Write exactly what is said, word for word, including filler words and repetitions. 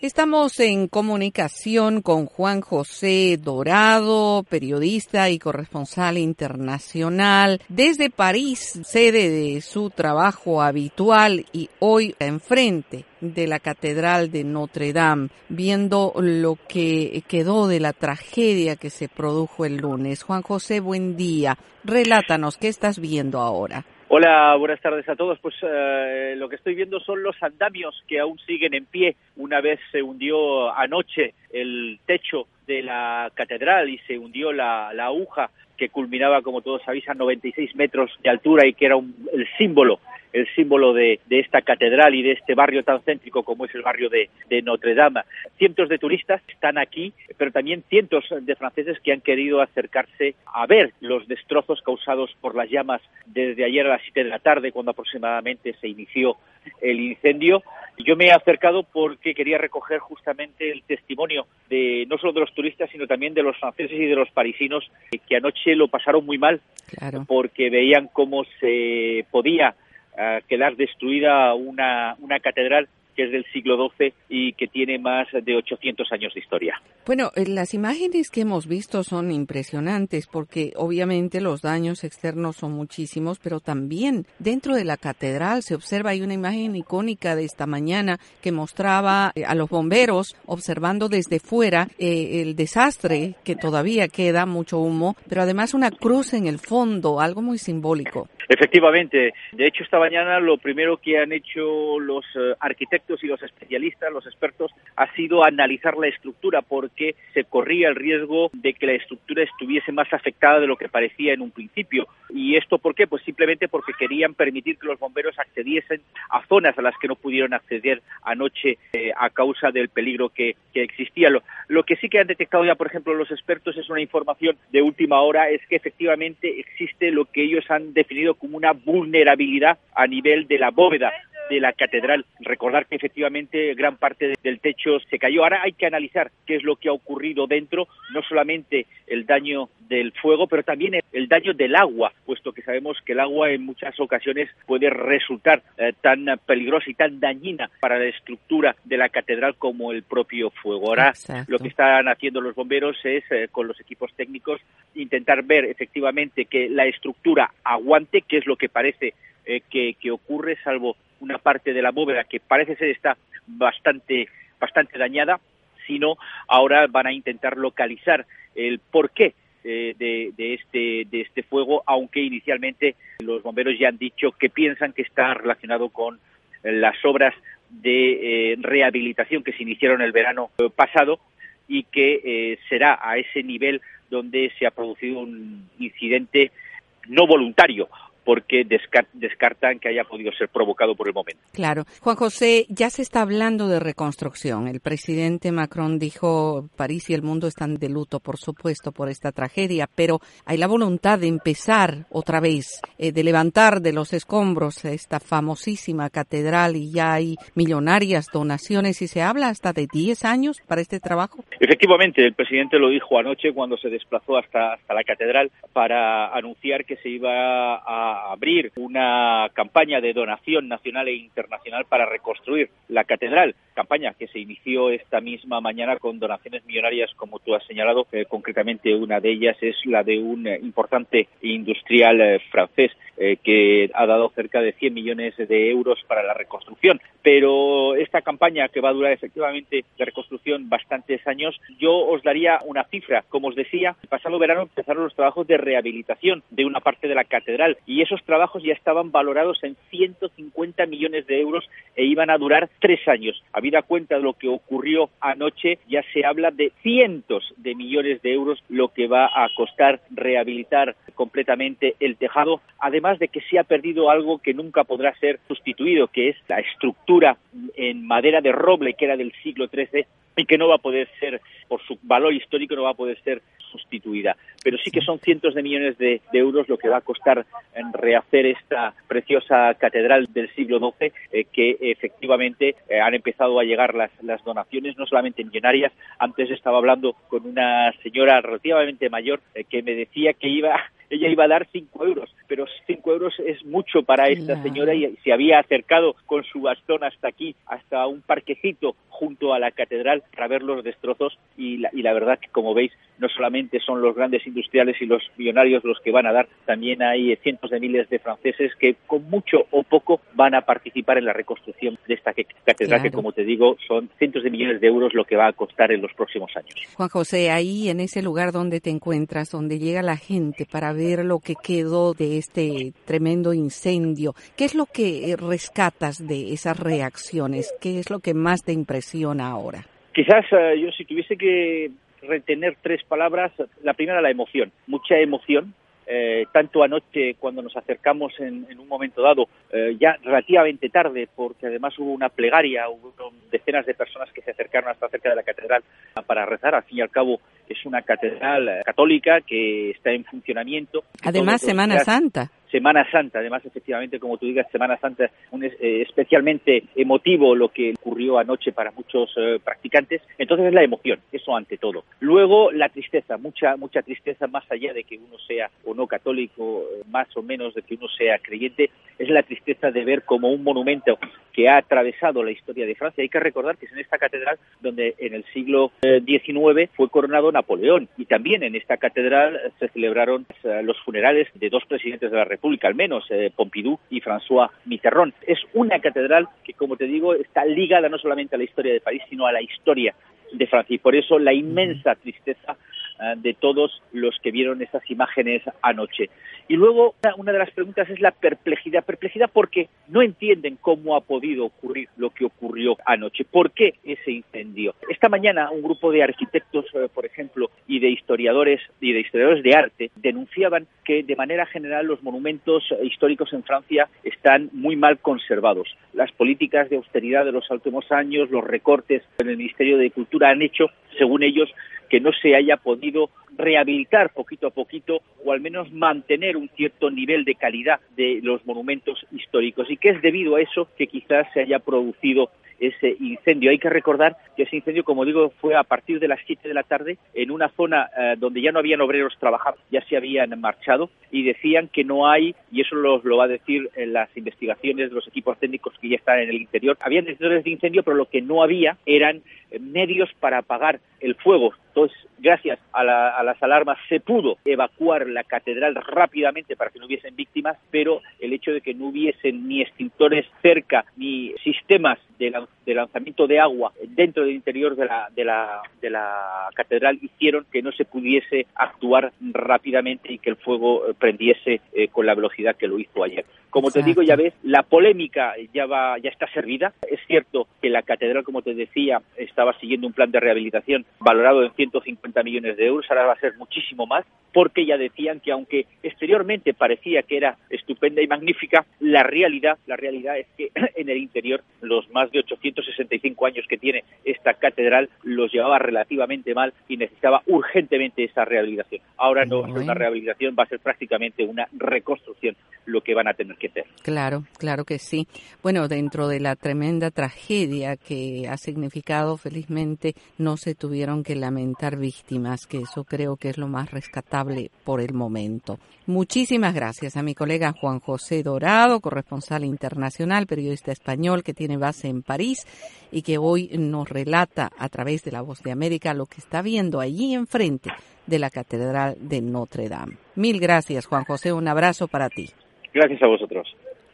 Estamos en comunicación con Juan José Dorado, periodista y corresponsal internacional desde París, sede de su trabajo habitual y hoy enfrente de la Catedral de Notre Dame, viendo lo que quedó de la tragedia que se produjo el lunes. Juan José, buen día. Relátanos, ¿qué estás viendo ahora? Hola, buenas tardes a todos. Pues eh, lo que estoy viendo son los andamios que aún siguen en pie. Una vez se hundió anoche el techo de la catedral y se hundió la, la aguja que culminaba, como todos sabéis, a noventa y seis metros de altura y que era un, el símbolo, el símbolo de, de esta catedral y de este barrio tan céntrico como es el barrio de, de Notre Dame. Cientos de turistas están aquí, pero también cientos de franceses que han querido acercarse a ver los destrozos causados por las llamas desde ayer a las siete de la tarde, cuando aproximadamente se inició el incendio. Yo me he acercado porque quería recoger justamente el testimonio de no solo de los turistas, sino también de los franceses y de los parisinos que anoche lo pasaron muy mal, claro, porque veían cómo se podía uh, quedar destruida una, una catedral que es del siglo doce y que tiene más de ochocientos años de historia. Bueno, las imágenes que hemos visto son impresionantes porque obviamente los daños externos son muchísimos, pero también dentro de la catedral se observa, hay una imagen icónica de esta mañana que mostraba a los bomberos observando desde fuera eh, el desastre, que todavía queda mucho humo, pero además una cruz en el fondo, algo muy simbólico. Efectivamente. De hecho, esta mañana lo primero que han hecho los uh, arquitectos y los especialistas, los expertos, ha sido analizar la estructura porque se corría el riesgo de que la estructura estuviese más afectada de lo que parecía en un principio. ¿Y esto por qué? Pues simplemente porque querían permitir que los bomberos accediesen a zonas a las que no pudieron acceder anoche eh, a causa del peligro que, que existía. Lo, lo que sí que han detectado ya, por ejemplo, los expertos es una información de última hora, es que efectivamente existe lo que ellos han definido como una vulnerabilidad a nivel de la bóveda de la catedral. Recordar que efectivamente gran parte del techo se cayó. Ahora hay que analizar qué es lo que ha ocurrido dentro, no solamente el daño del fuego, pero también el daño del agua, puesto que sabemos que el agua en muchas ocasiones puede resultar eh, tan peligrosa y tan dañina para la estructura de la catedral como el propio fuego. Ahora Exacto. Lo que están haciendo los bomberos es, eh, con los equipos técnicos, intentar ver efectivamente que la estructura aguante, que es lo que parece eh, que, que ocurre, salvo una parte de la bóveda que parece ser está bastante bastante dañada, sino ahora van a intentar localizar el porqué eh, de, de este de este fuego, aunque inicialmente los bomberos ya han dicho que piensan que está relacionado con las obras de eh, rehabilitación que se iniciaron el verano pasado y que eh, será a ese nivel donde se ha producido un incidente no voluntario, porque descartan que haya podido ser provocado por el momento. Claro. Juan José, ya se está hablando de reconstrucción. El presidente Macron dijo, París y el mundo están de luto, por supuesto, por esta tragedia, pero hay la voluntad de empezar otra vez, eh, de levantar de los escombros esta famosísima catedral y ya hay millonarias donaciones y se habla hasta de diez años para este trabajo. Efectivamente, el presidente lo dijo anoche cuando se desplazó hasta, hasta la catedral para anunciar que se iba a abrir una campaña de donación nacional e internacional para reconstruir la catedral, campaña que se inició esta misma mañana con donaciones millonarias, como tú has señalado. Eh, concretamente una de ellas es la de un eh, importante industrial eh, francés eh, que ha dado cerca de cien millones de euros para la reconstrucción. Pero esta campaña, que va a durar efectivamente de reconstrucción bastantes años, yo os daría una cifra. Como os decía, el pasado verano empezaron los trabajos de rehabilitación de una parte de la catedral y esos trabajos ya estaban valorados en ciento cincuenta millones de euros e iban a durar tres años. Habida cuenta de lo que ocurrió anoche, ya se habla de cientos de millones de euros lo que va a costar rehabilitar completamente el tejado, además de que se ha perdido algo que nunca podrá ser sustituido, que es la estructura en madera de roble que era del siglo trece y que no va a poder ser, por su valor histórico, no va a poder ser sustituida. Pero sí que son cientos de millones de, de euros lo que va a costar en rehacer esta preciosa catedral del siglo doce, eh, que efectivamente eh, han empezado a llegar las, las donaciones, no solamente millonarias. Antes estaba hablando con una señora relativamente mayor eh, que me decía que iba ella iba a dar cinco euros, pero cinco euros es mucho para esta Claro. señora y se había acercado con su bastón hasta aquí, hasta un parquecito junto a la catedral para ver los destrozos y la, y la verdad que, como veis, no solamente son los grandes industriales y los millonarios los que van a dar, también hay cientos de miles de franceses que con mucho o poco van a participar en la reconstrucción de esta catedral, Claro. que, como te digo, son cientos de millones de euros lo que va a costar en los próximos años. Juan José, ahí en ese lugar donde te encuentras, donde llega la gente para ver lo que quedó de este tremendo incendio, ¿qué es lo que rescatas de esas reacciones? ¿Qué es lo que más te impresiona ahora? Quizás uh, yo si tuviese que retener tres palabras, la primera, la emoción, mucha emoción. Eh, tanto anoche cuando nos acercamos en, en un momento dado, eh, ya relativamente tarde, porque además hubo una plegaria, hubo decenas de personas que se acercaron hasta cerca de la catedral para rezar. Al fin y al cabo es una catedral eh, católica que está en funcionamiento. Además, Semana días, Santa. Semana Santa, además, efectivamente, como tú digas, Semana Santa, un, eh, especialmente emotivo lo que ocurrió anoche para muchos eh, practicantes. Entonces es la emoción, eso ante todo. Luego la tristeza, mucha mucha tristeza, más allá de que uno sea o no católico, eh, más o menos de que uno sea creyente, es la tristeza de ver como un monumento que ha atravesado la historia de Francia. Hay que recordar que es en esta catedral donde en el siglo diecinueve fue coronado Napoleón, y también en esta catedral se celebraron eh, los funerales de dos presidentes de la República, al menos eh, Pompidou y François Mitterrand. Es una catedral que, como te digo, está ligada no solamente a la historia de París, sino a la historia de Francia, y por eso la inmensa tristeza uh, de todos los que vieron esas imágenes anoche. Y luego una, una de las preguntas es la perplejidad, perplejidad porque no entienden cómo ha podido ocurrir lo que ocurrió anoche. ¿Por qué ese incendio? Esta mañana un grupo de arquitectos, eh, por ejemplo, y de historiadores y de historiadores de arte denunciaban que de manera general los monumentos históricos en Francia están muy mal conservados. Las políticas de austeridad de los últimos años, los recortes en el Ministerio de Cultura han hecho, según ellos, que no se haya podido rehabilitar poquito a poquito o al menos mantener un cierto nivel de calidad de los monumentos históricos, y que es debido a eso que quizás se haya producido ese incendio. Hay que recordar que ese incendio, como digo, fue a partir de las siete de la tarde en una zona eh, donde ya no habían obreros trabajando, ya se habían marchado, y decían que no hay, y eso lo, lo va a decir en las investigaciones de los equipos técnicos que ya están en el interior, habían detectores de incendio, pero lo que no había eran medios para apagar el fuego. Entonces, gracias a, la, a las alarmas se pudo evacuar la catedral rápidamente para que no hubiesen víctimas, pero el hecho de que no hubiesen ni extintores cerca ni sistemas de, la, de lanzamiento de agua dentro del interior de la, de, la, de la catedral hicieron que no se pudiese actuar rápidamente y que el fuego prendiese eh, con la velocidad que lo hizo ayer. Como Exacto. te digo, ya ves, la polémica ya va, ya está servida. Es cierto que la catedral, como te decía, estaba siguiendo un plan de rehabilitación valorado en ciento cincuenta millones de euros, ahora va a ser muchísimo más, porque ya decían que aunque exteriormente parecía que era estupenda y magnífica, la realidad, la realidad es que en el interior los más de ochocientos sesenta y cinco años que tiene esta catedral los llevaba relativamente mal y necesitaba urgentemente esa rehabilitación. Ahora no va a ser una rehabilitación, va a ser prácticamente una reconstrucción lo que van a tener que hacer. Claro, claro que sí. Bueno, dentro de la tremenda tragedia que ha significado, felizmente no se tuvieron que lamentar víctimas, que eso creo que es lo más rescatable por el momento. Muchísimas gracias a mi colega Juan José Dorado, corresponsal internacional, periodista español que tiene base en París y que hoy nos relata a través de La Voz de América lo que está viendo allí enfrente de la Catedral de Notre Dame. Mil gracias, Juan José, un abrazo para ti. Gracias a vosotros.